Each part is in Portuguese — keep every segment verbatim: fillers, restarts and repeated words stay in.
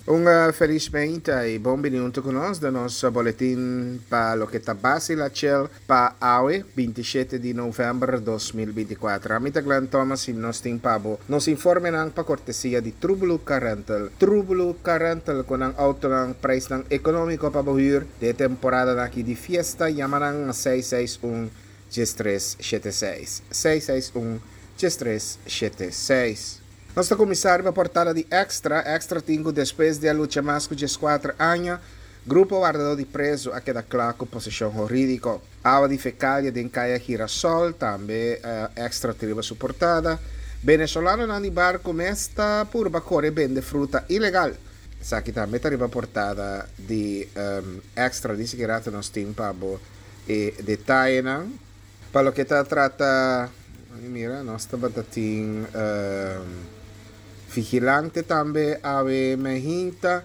Un uh, felizmente e bom venuto con nos da nostro boletim pa lo che tabasi la cel pa awe ventisette di novembre duemilaventiquattro. Amita Glenn Thomas in nostro pabo nos informe nang pa cortesia di Trubulu Carental. Trubulu Carental con ang auto ng price ng economico pa buhur de temporada na ki di fiesta yamanang seis seis one três sete seis. seis seis one três sete seis. Nosso comissário para portada de Extra, Extra cinco, depois de a luta mais de quatro anos, grupo guardador de preso a queda claro posição jurídica. Água de fecália de Encaia Girasol, também uh, Extra teve suportada. Venezuelano não de barco mesta por bacore vende fruta ilegal. Sa que também teve portada de um, Extra, disse que era nos tempo e detalhe, não? Para o que está trata, mira, nós estamos tendo um, vigilante também ave mehinta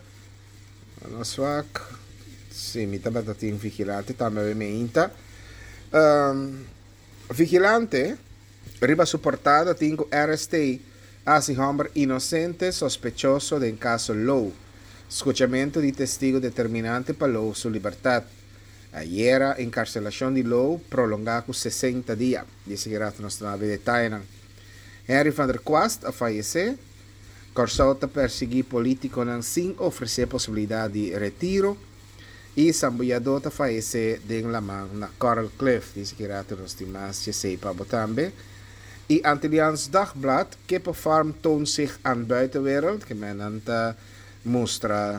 no swak sim mi taba tatin vigilante também ave mehinta um, vigilante riba suportada tingo arrestei asi hombre inocente sospechoso del caso Low, escuchamento di testigo determinante para Low su libertad. Ayer encarcelación de Low prolongado sessenta dias, disse que era nostra nave de Tainan. Henry van der Kwast a falecer. Corsota persegui político não sem oferecer possibilidade de retiro e Samboyadota falece de la mão na Coral Cliff, disse que era nos demais que sei para botambe. E Antilliaans Dagblad, que perform toont zich aan buitenwereld, que menanta mostra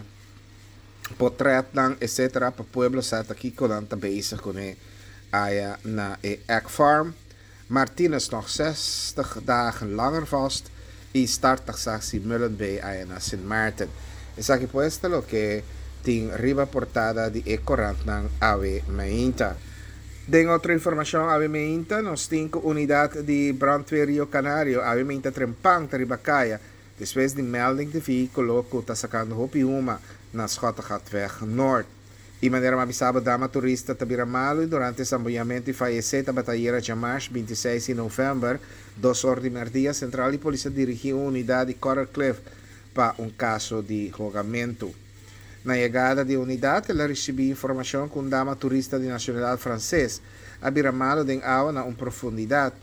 portret lang et cetera para pueblo sat aqui com anta bezig com e aya na e Egg Farm. Martinez nog zestig dagen langer vast. Y startaxaxi Mullen Bay ayana Saint Martin. Es aquí puesto lo que tin riba portada de ecorant ng Ave Mainta. Den otra información Ave Mainta, nos cinco unidad de brandweer Rio Canario, Ave Mainta trempang taribakaya, después de melding de vehiculo que está sacando hopi uma na Schottegatweg Noord. E maneira mabisaba dama turista tabiramalo e durante o samboiamento e faleceta batalheira de março vinte e seis de novembro, dos ordens dia central e polícia dirigiu uma unidade de Coral Cliff para um caso de julgamento. Na chegada de unidade, ela recebeu informação que um dama turista de nacionalidade francês abiramalo de água na uma profundidade.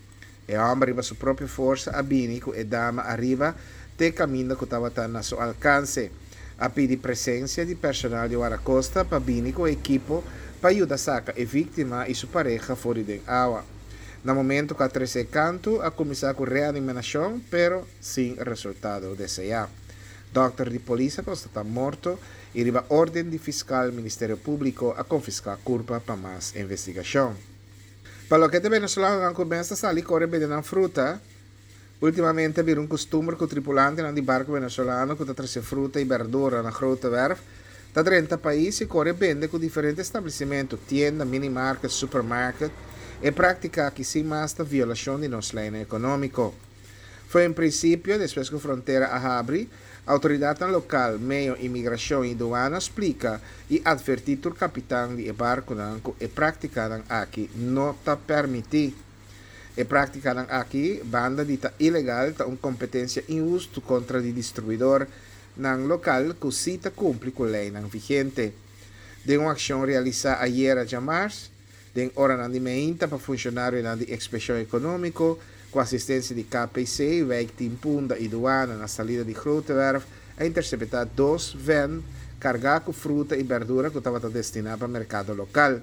E o homem arriba sua própria força a bínico e dama arriba te caminho que estava na seu alcance. A pedir presença de personal de Guaracosta para bínico e equipo para ajudar a sacar a vítima e sua pareja fora de água. No momento que a treze canto, a começar com reanimação, pero sem resultado desejado. Doutor de polícia constata morto e riba ordem de fiscal Ministério Público a confiscar a culpa para mais investigação. Para o que te venezolano não começa a sair corre bem na fruta. Ultimamente vi un costume con tripulanti di barco venezuelano che trasse frutta e verdura na grote werf da trenta paesi corre vende con differenti stabilimenti, tienda, minimarket, supermarket e pratica che si masta violazione di nostro lane economico. Foi in principio, después que fronteira a abri, autoridade local, meio imigração e doana explica e advertir o capitão de barco e pratica aqui não está permitido. E praticam aqui banda dita ilegal ta uma competência injusta contra o distribuidor ng local que cita cumpre com a lei ng vigente. De uma ação realizada ayer a março, de hora ng dimeinta para funcionário ng inspeção econômico, com assistência de K P C, wijk Timpunda e doana na salida de Grotewerf, a interceptar dois van carregados com fruta e verdura que estavam destinados para o mercado local.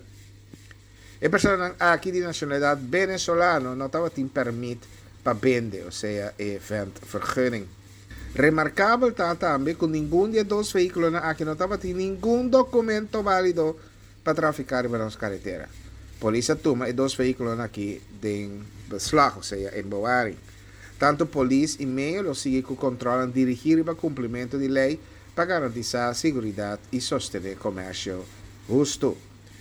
E persona aqui de nacionalidade venezolano não estava tem permit para vender, ou seja, e vergunning. Remarcável está também que nenhum de dois veículos aqui não estava tem nenhum documento válido para traficar na nossa carretera. Polícia toma e dois veículos aqui de beslag, ou seja, em bewaring. Tanto polícia e meio lo sigue que controlam dirigir para cumprimento de lei para garantizar a segurança e sostener comércio justo.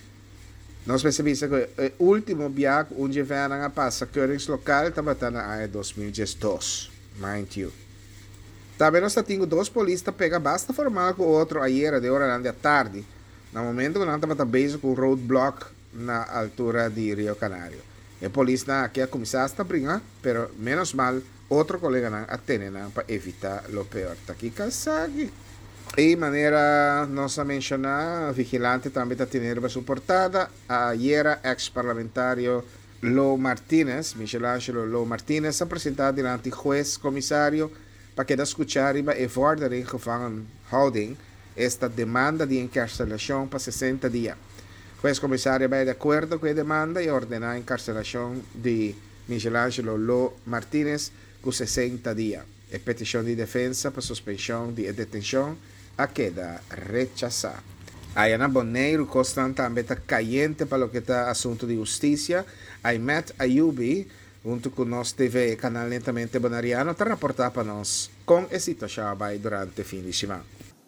Nós percebemos que o último viagem onde vieram a passar Keurings local estava na área dois mil e dois, mind you. Também nós temos dois polícias pega basta formal com o outro ayer de hora da tarde, no momento que nós estamos bem com o roadblock na altura de Rio Canario. E a polícia aqui a começar a brincar, pero menos mal outro colega não atende para evitar o pior. Tá aqui Kasagi. E maneira nossa mencionar, vigilante também está tendo suportada, ayer ex-parlamentario Lo Martínez, Michelangelo Lo Martínez, apresentado diante juez comissário para que escuchar e vordering gevangenhouding esta demanda de encarcelação para sessenta dias. O juez comissário vai de acordo com a demanda e ordena a encarcelação de Michelangelo Lo Martínez por sessenta dias. A petição de defesa para suspensão de detenção a queda rechazada. Ayana Boneiro Costan também está caliente para o que está assunto de justiça. Aymet Ayubi, junto com nós T V canal Lentamente Bonariano, está reportar para nós com a situação durante o fim de semana.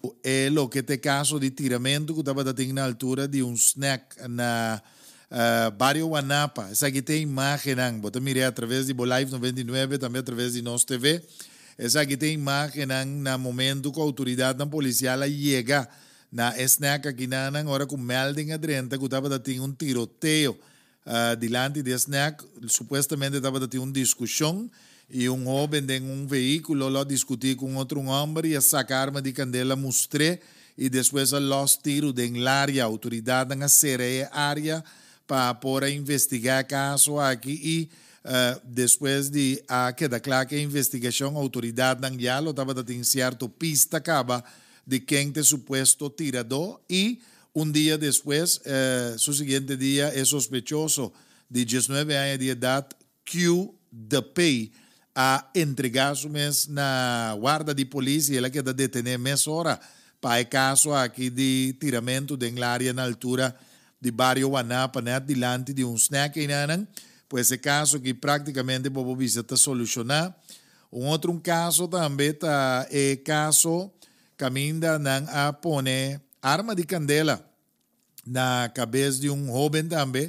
É lo que te caso de tiramento que estava na altura de um snack na uh, Barrio Guanapa. Essa aqui tem imagem, você mira através de Live noventa e nove, também através de nosso T V. Essa aqui tem imagem no momento que a autoridade policial chega na snack aqui na hora com melding adrenta que estava tendo um tiroteio uh, diante de snack. Supostamente estava tendo uma discussão e um jovem em um veículo lá discutir com outro homem e a sacar arma de candela mostrou e depois a los tiro de área. A autoridade na sereia área para por investigar caso aqui e Uh, depois de uh, queda claro que a investigação, a autoridade não já estava tendo certa pista acaba de quem te suposto tirador e um dia depois, uh, seu seguinte dia, é sospechoso de dezenove anos de idade que de pay a entregar-se na guarda de polícia e ela queda detener mais hora para o caso aqui de tiramento de área na altura de Barrio Guanapa, né, diante de um snack e não. Pues esse caso que praticamente o visita solucionar. Um outro caso também está é caso caminha não a pôr arma de candela na cabeça de um jovem também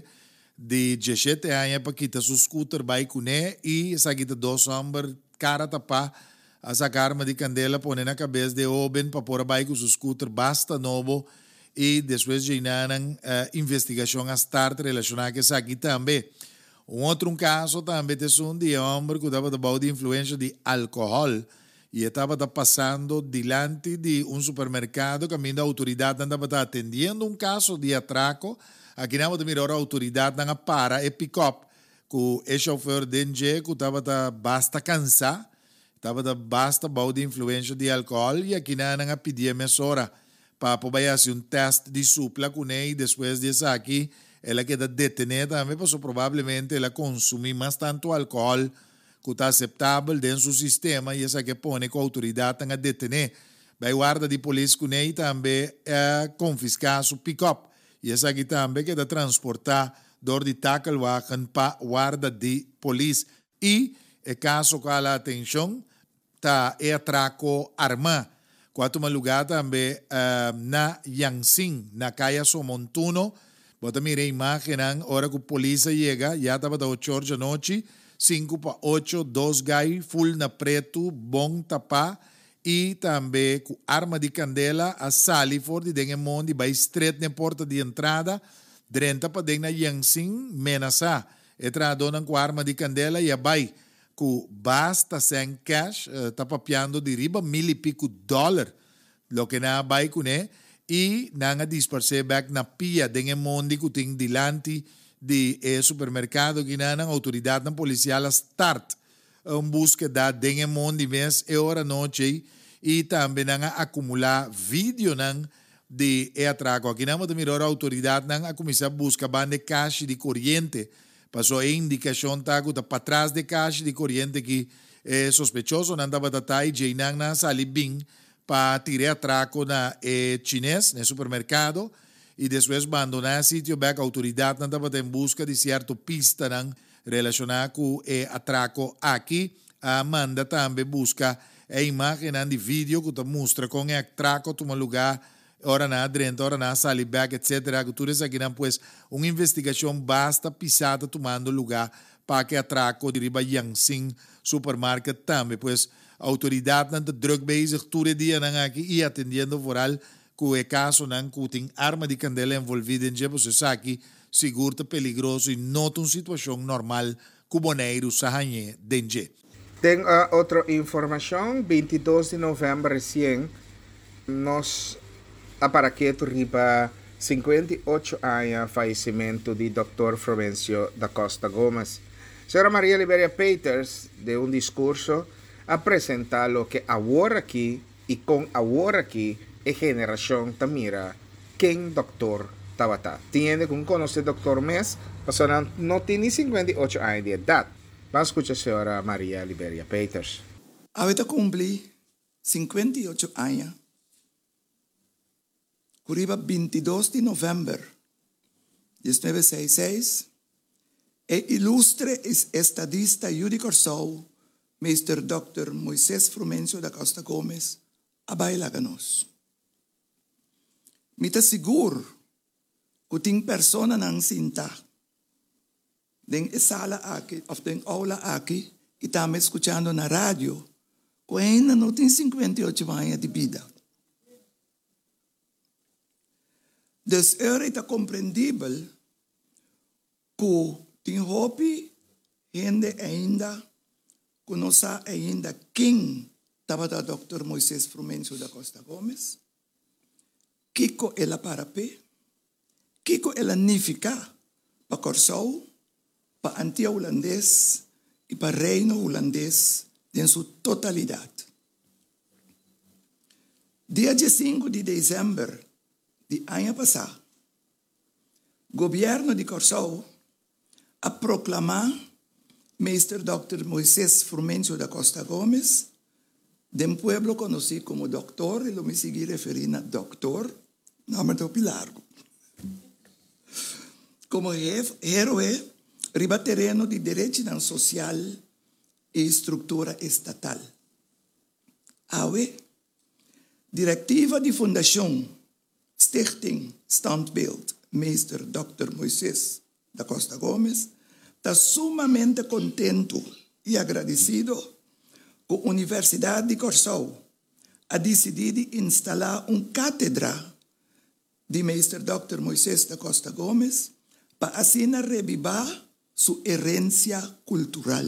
de dezessete anos para quitar seu scooter vai com ele e essa quita dois homens cara tapar essa arma de candela pôr na cabeça de jovem para pôr vai com seu scooter basta novo e depois de uma uh, investigação a start relacionada com essa aqui também. Um outro caso também é um de homem que estava debaixo de influência de álcool e estava passando diante de um supermercado que a autoridade estava atendendo um caso de atraco. Aqui não a a autoridade não para e pick-up com o chauffeur de N G que estava basta cansado, estava basta debaixo de influência de álcool e aqui não a pedir mesura para poder fazer um teste de supla com ele e depois disso aqui ela queda detenida também, porque provavelmente ela consome mais tanto álcool que está aceitável dentro do sistema e essa que põe com a autoridade a detener. Vai guarda de polícia com ele também é confiscar o pick-up e essa aqui também queda transportar dor de tackle wagen para guarda de polícia. E é caso que a atenção está é atraco armado. Quatro lugar também uh, na Yangtze, na Caia Somontuno. Bota mira a imagem, hora que a polícia chega, já estava da oito horas da noite, cinco para oito, dois gai, full na preto, bom tapar, e também com arma de candela, a sali fora de dentro mundo, vai estreito na porta de entrada, drenta para dentro na Yangtze, menasa, entrada com arma de candela, e vai com basta sem cash, uh, tá papiando de riba, mil e pico dólar, lo que na vai com ele, e nanga disperse back na pia dengan mondi kuting dilante de eh, supermercado que na autoridade policial start um búsqueda dengan mondi mes e hora noite e também nanga acumular vídeo nang de e atraco aqui na a autoridade nang a começar a buscar bande caixa de corrente passou a indicação tá que para trás de caixa de corrente que é sospechoso não dava datai e nang na sali bing para tirar atraco na eh, chinês, no supermercado, e depois abandonar o sítio, back a autoridade não estava em busca de certa pista não, relacionada com o eh, atraco aqui. A Amanda também busca a imagem de vídeo que mostra com o atraco, toma lugar, hora na adrenta, hora na sali back, etcétera. Que tudo isso aqui não, pues, uma investigação basta pisada tomando lugar para que atraco de riba Yangtze supermarket também, pues, a autoridade não está drug bezig todo dia não aqui e atendendo foral com o caso não que tem arma de candela envolvida em jeito você aqui seguro peligroso e não uma situação normal que o boneiro sahanhe dentro. Tem uh, outra informação, vinte e dois de novembro recém, Nós aparaqueto riba cinquenta e oito anos falecimento de doutor Frumencio da Costa Gomes. Senhora Maria Liberia Peters, de um discurso, apresenta lo que agora aqui e com agora aqui a geração tamira quem doutor Tabata. Tiene que conocer doutor Mes, persona não tem cinquenta e oito anos de idade. Vamos escuchar a senhora Maria Liberia Peters. Ahorita cumpli cinquenta e oito anos. Curiba veintidós de novembro de mil novecentos e sessenta e seis, e ilustre estadista Yuri Corsou, Mister doutor Moisés Frumencio da Costa Gomes, a bailaganos. Mita seguro que tem persona nang sinta den sala aqui, of den aula aqui, e estamos escutando na rádio, que ainda não tem cinquenta e oito anos de vida. Dus er is compreendível que tem hobby gente ainda que não sabe ainda quem estava o doutor Moisés Frumencio da Costa Gomes, Kiko ela parapé, Kiko ela nifica para Corsou, para Antia holandês e para Reino holandês em sua totalidade. Dia cinco de dezembro de ano passado, o governo de Corsou a proclamar Mister doutor Moisés Frumencio da Costa Gomes, de um pueblo conhecido como doutor, e eu me segui referindo a doutor, nome do Pilargo, como herói riba terreno de direito social e estrutura estatal. Awe, diretiva de fundação Stichting Standbeeld Mister doutor Moisés da Costa Gomes está sumamente contento e agradecido com a Universidade de Corsou a decidido instalar uma cátedra de Mister doutor Moisés da Costa Gomes para assim revivar sua herência cultural,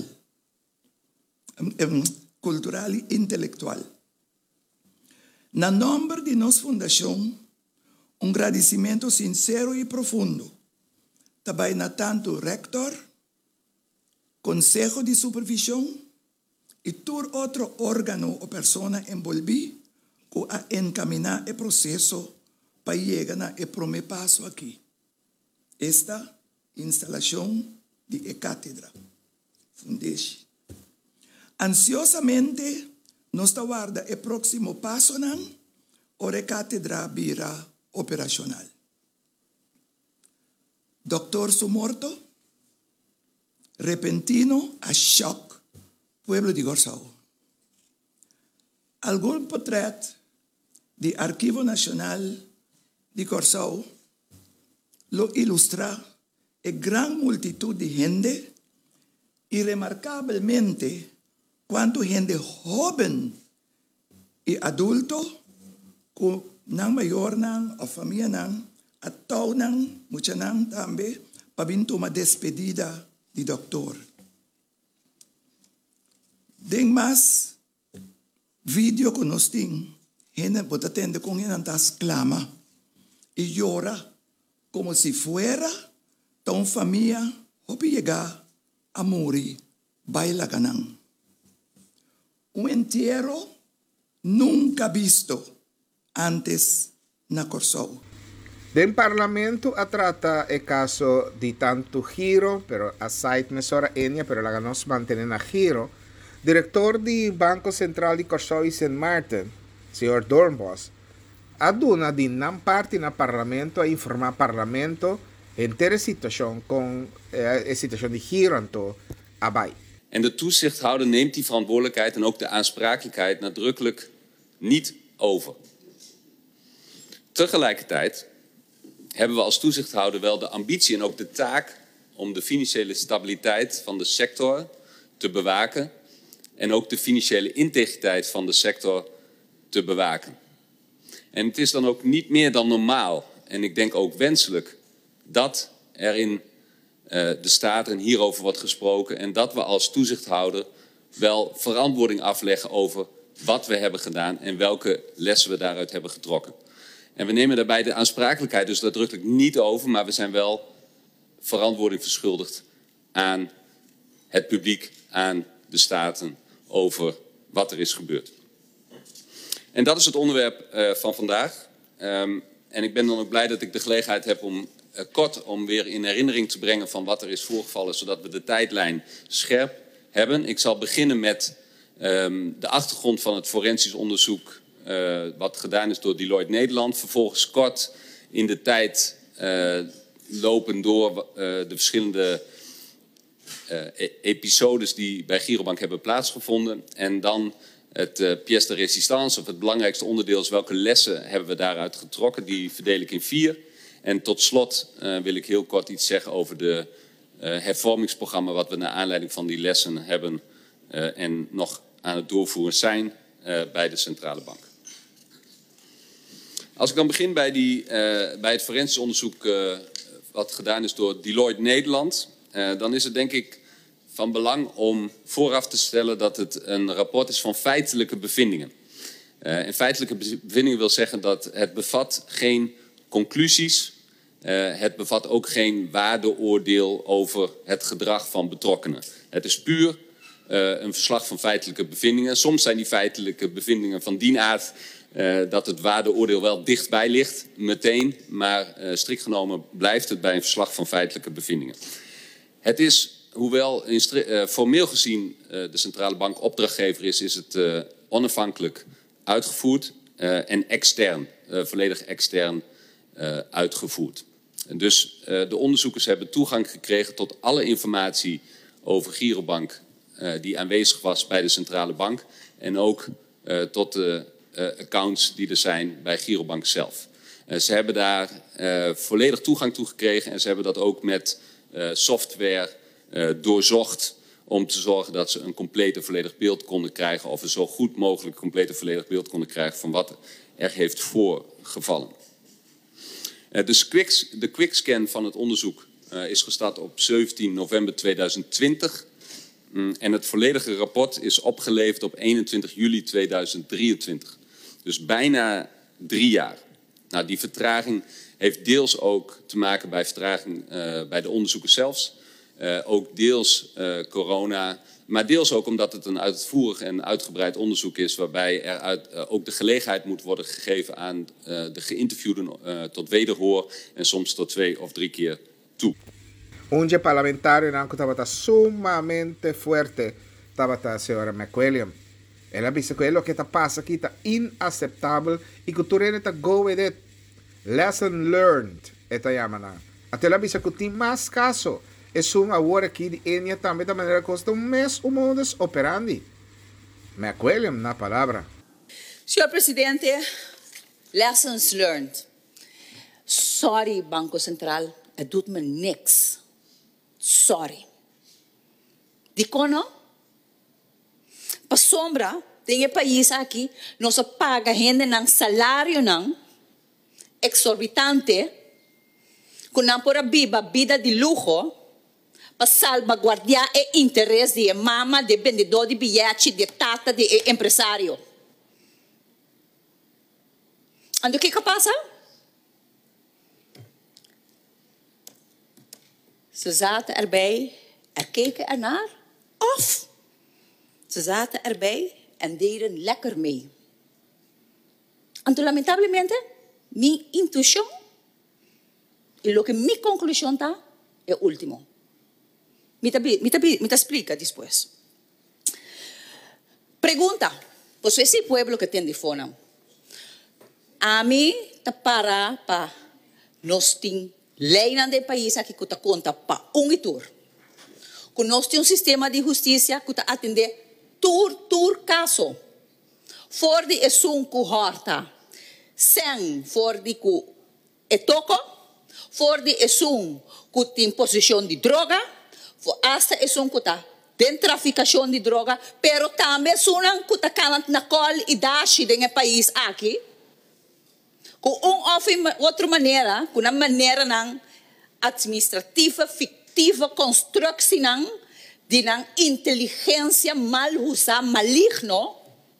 cultural e intelectual. Na nome de nossa fundação, um agradecimento sincero e profundo também na tanto rector, conselho de supervisão e todo outro órgão ou pessoa envolvida que a encaminhar o processo para chegar a primeiro passo aqui. Esta instalação de cátedra. Fundeixe. Ansiosamente, nós aguardamos o próximo passo, não? Ora, a cátedra virá operacional. Doutor Sumorto, repentino a choque, pueblo de Corsou. Algum portrait do Arquivo Nacional de Corsou lo ilustra a gran multitud de gente e remarcavelmente quanto gente joven e adulto que nang mayor nang o família nang at tao nang mucha nang tambe pabinto uma despedida de doutor. Deng mas vídeo que nós tem, gente pode atender com gente antas clama e llora como se fuera tão família hopi llegar a morir baila ganang. Um entierro nunca visto antes na Corsou. Del Parlamento a trata el caso de tanto giro, pero a site mesora enia, pero la nos mantienen a giro. Director di Banco Central di Corsou e Saint Martin, senhor Dornbos, aduna di nan parte na Parlamento a informar Parlamento intera situatie con eh, situatie di giro anto abai. En de toezichthouder neemt die verantwoordelijkheid en ook de aansprakelijkheid nadrukkelijk niet over. Tegelijkertijd hebben we als toezichthouder wel de ambitie en ook de taak om de financiële stabiliteit van de sector te bewaken en ook de financiële integriteit van de sector te bewaken. En het is dan ook niet meer dan normaal en ik denk ook wenselijk dat er in uh, de Staten hierover wordt gesproken en dat we als toezichthouder wel verantwoording afleggen over wat we hebben gedaan en welke lessen we daaruit hebben getrokken. En we nemen daarbij de aansprakelijkheid dus nadrukkelijk niet over, maar we zijn wel verantwoording verschuldigd aan het publiek, aan de staten, over wat er is gebeurd. En dat is het onderwerp uh, van vandaag. Um, en ik ben dan ook blij dat ik de gelegenheid heb om uh, kort om weer in herinnering te brengen van wat er is voorgevallen, zodat we de tijdlijn scherp hebben. Ik zal beginnen met um, de achtergrond van het forensisch onderzoek uh, wat gedaan is door Deloitte Nederland. Vervolgens kort in de tijd uh, lopen door uh, de verschillende uh, episodes die bij Girobank hebben plaatsgevonden. En dan het uh, pièce de résistance, of het belangrijkste onderdeel is welke lessen hebben we daaruit getrokken. Die verdeel ik in vier. En tot slot uh, wil ik heel kort iets zeggen over de uh, hervormingsprogramma wat we naar aanleiding van die lessen hebben uh, en nog aan het doorvoeren zijn uh, bij de Centrale Bank. Als ik dan begin bij, die, uh, bij het forensisch onderzoek uh, wat gedaan is door Deloitte Nederland, uh, dan is het denk ik van belang om vooraf te stellen dat het een rapport is van feitelijke bevindingen. Uh, en feitelijke bevindingen wil zeggen dat het bevat geen conclusies, uh, het bevat ook geen waardeoordeel over het gedrag van betrokkenen. Het is puur uh, een verslag van feitelijke bevindingen. Soms zijn die feitelijke bevindingen van die aard uh, dat het waardeoordeel wel dichtbij ligt, meteen, maar uh, strikt genomen blijft het bij een verslag van feitelijke bevindingen. Het is, hoewel in, uh, formeel gezien uh, de Centrale Bank opdrachtgever is, is het uh, onafhankelijk uitgevoerd uh, en extern, uh, volledig extern uh, uitgevoerd. En dus uh, de onderzoekers hebben toegang gekregen tot alle informatie over Girobank uh, die aanwezig was bij de Centrale Bank en ook uh, tot de uh, accounts die er zijn bij Girobank zelf. Uh, ze hebben daar uh, volledig toegang toe gekregen en ze hebben dat ook met uh, software uh, doorzocht om te zorgen dat ze een compleet en volledig beeld konden krijgen of een zo goed mogelijk compleet en volledig beeld konden krijgen van wat er heeft voorgevallen. Uh, dus quick, de quickscan van het onderzoek uh, is gestart op zeventien november tweeduizend twintig. Mm, en het volledige rapport is opgeleverd op eenentwintig juli tweeduizend drieëntwintig. Dus bijna drie jaar. Nou, die vertraging heeft deels ook te maken bij vertraging uh, bij de onderzoekers zelfs. Uh, ook deels uh, corona, maar deels ook omdat het een uitvoerig en uitgebreid onderzoek is waarbij er uit, uh, ook de gelegenheid moet worden gegeven aan uh, de geïnterviewden uh, tot wederhoor en soms tot twee of drie keer toe. Un parlamentario nanco estaba sumamente fuerte, estaba a senhora McWilliam. Ela disse quello que está passa aqui está inaceitável e que tu rene está go with it. Lesson learned, esta llamada. Até ela disse que tem mais caso. Es un agora aqui de Enya também da maneira que custa um mês o modus operandi. McWilliam na palavra. Senhor Presidente, lessons learned. Sorry, Banco Central, het doet me niks. Sorry. Di kono? Pa sombra, tem país aqui, nós paga gente ng salário ng exorbitante, kung não por viva vida de lujo, para salvaguardar o interesse de mama, de vendedor de bilhete, de tata, de empresário. En o que que passa? Ze zaten erbij, er keken ernaar, of ze zaten erbij en deden lekker mee. En lamentablemente, mijn intuition, y lo que mi conclusión está, es último. Me te, me, te, me te explica después. Pregunta, pues ese pueblo que tiene fona, a mí te para pa nos tin leinan de país aquí que te conta pa un itur. Que nos tin un sistema de justicia que te atende tur tur caso. For de es un cohorta, sen for de ku etoko, for de es un que tem posición de droga. Hasta es un kuta den traficación de droga, pero también es una kuta kalant na col y dashi en el país aquí. Con una otra manera, con una manera ng administrativa, fictiva construcción de ng inteligencia mal usada, maligno,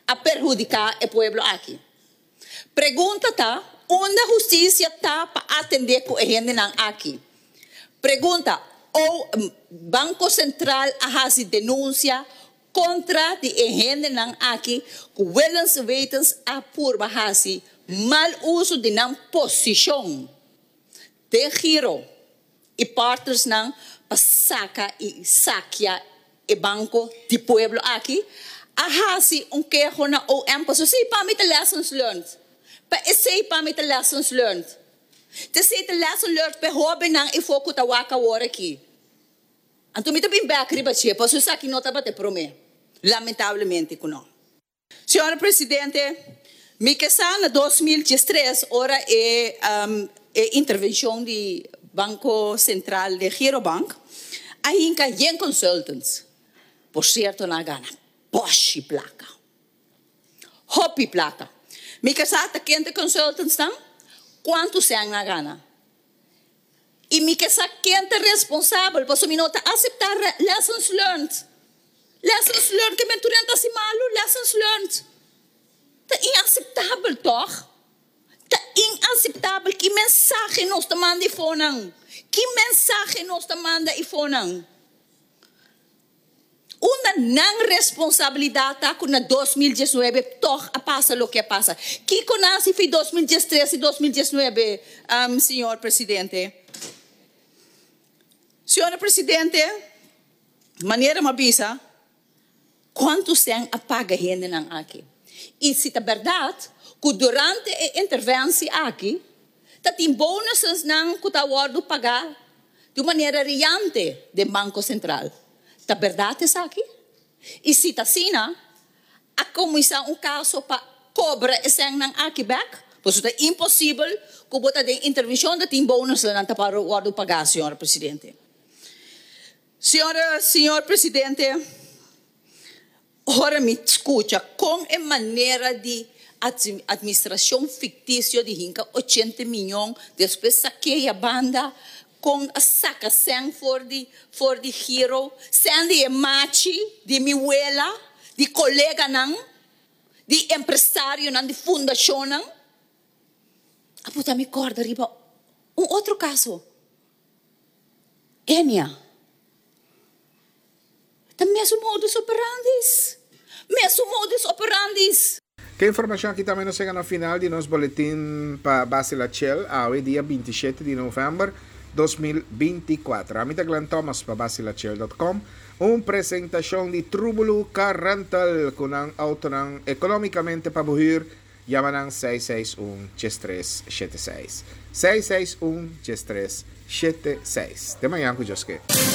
a perjudicar o pueblo aqui. Pergunta tá, onde a justiça tá para atender com a gente aqui? Pergunta, o Banco Central a fazer denúncia contra de gente aqui que willens wetens a por fazer mal uso de nan posição de giro e partners nan pasaka e saquear o banco de pueblo aqui. Ahasi un quejo na O M pa so say pa mi the lessons learned. Pa say pa mi the lessons learned. Te say the lesson learned pe hobe nang ifoku ta waka wora ki. Anto mi to bin back riba che pa so sa ki nota ba te prome. Lamentavelmente kuno. Senhor Presidente, mi kesa na dois mil e três ora e um, e intervenção de Banco Central de Girobank ainda yen consultants. Por certo na gana. Poshi placa. Hopi placa. Mi casata quente consultants tam? Quanto se na gana? E mi casata quente responsável, posso mi nota aceitar lessons learned. Lessons learned que menturenta si malo, lessons learned. Tá inaceitável toch? Tá inaceitável que mensagem nos te manda e fonang. Que mensagem nos te manda e fonang. Una não responsabilidade tá com na dois mil e dezenove toch a passa o que passa. Que conhece foi dois mil e treze e dois mil e dezenove, um, senhor presidente. Senhor presidente, maneira uma bisa, quanto se apaga gente não aqui? E se é verdade que durante a intervenção aqui, tá tem bônus não que tá wado pagar de maneira riante do Banco Central. Da verdade é aqui. E se está assim, a comissão um caso para cobrar esse nang aqui back, pois é impossível que bota de intervenção de tim bônus lá para o ordem pagar, senhor presidente. Senhora, senhor presidente, ora me escuta com a maneira de administração fictícia de hinca oitenta milhões, depois saqueia a banda com a saca sem for de for de giro, sem de machi de mi abuela, de colega não, de empresário não, de fundação não. A puta me corda riba um outro caso. Enia. Tá mesmo modus operandi. Mesmo modus operandi. Que informação aqui também nos chega no final de nosso boletim para base la Shell, ao dia vinte e sete de novembro dois mil e vinte e quatro. A mim é Glenn Thomas para base la Shell ponto com. Uma apresentação de Trubulu Car Rental com ang auto ng economicamente pabuhir. Yaman ng seis seis um, três sete seis. seis seis um, três sete seis. De manhã com Diyos que.